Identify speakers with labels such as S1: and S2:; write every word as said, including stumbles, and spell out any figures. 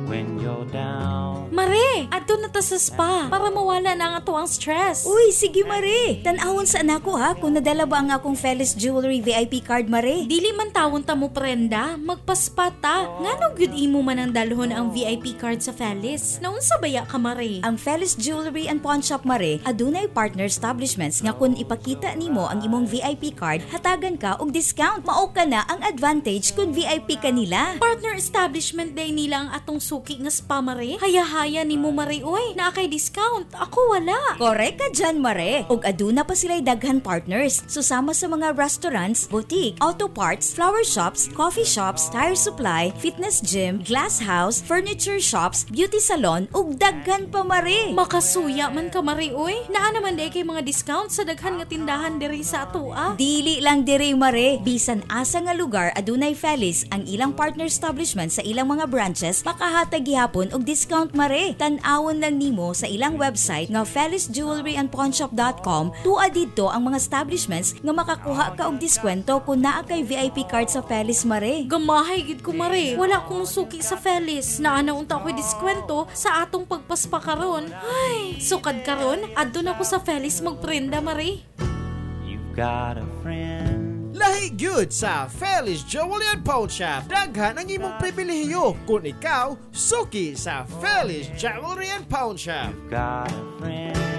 S1: when you're down.
S2: Mare, adto na ta sa spa para mawala na ang ato ang stress.
S3: Uy, sige Mare. Tanawon sa anako ha kung nadala ba ang akong Felis Jewelry V I P card Mare.
S2: Dili man tawon ta mo prenda, magpaspa ta. Ngano gyud imo man ang dalhon ang V I P card sa Felis? Naunsa baya ka Mare?
S3: Ang Felis Jewelry and Pawn Shop Mare, adunay partner establishments nga kun ipakita nimo ang imong V I P card, hatagan ka og discount. Mao ka na ang advantage kun V I P ka nila.
S2: Partner establishment day nila ang atong suki nga spa Mare. Haya-haya nimo Mare oy, naa kay discount. Ako wala.
S3: Korek ka dyan Mare. Og aduna pa sila'y daghan partners. Susama sa mga restaurants, boutique, auto parts, flower shops, coffee shops, tire supply, fitness gym, glass house, furniture shops, beauty salon, ug daghan pa Mare.
S2: Makasuya man ka Mare oy. Naa naman day kay mga discount sa daghan nga tindahan diri sa atoa.
S3: Dili lang diri Mare. Bisan asa nga lugar adunay Felis ang ilang partner establishment sa ilang mga branches, makahatag gihapon og discount Mare. Tan-awon lang nimo sa ilang website nga felis jewelry and pawn shop dot com. Tua didto ang mga establishments nga makakuha ka og diskwento kung naa kay V I P card sa Felis Mare.
S2: Gamahay gid ko Mare. Wala kong suki sa Felis. Naa na unta ko'y diskwento sa atong pagpaspa karon. Ay, sukad karon adto na ko sa Felis magprenda Mare.
S1: You've got a friend.
S4: Lahi gyud sa Felis Jewelry and Pawn Shop. Daghan ang imong pribilehiyo kung ikaw suki sa Felis Jewelry and Pawn Shop.
S1: You've got a friend.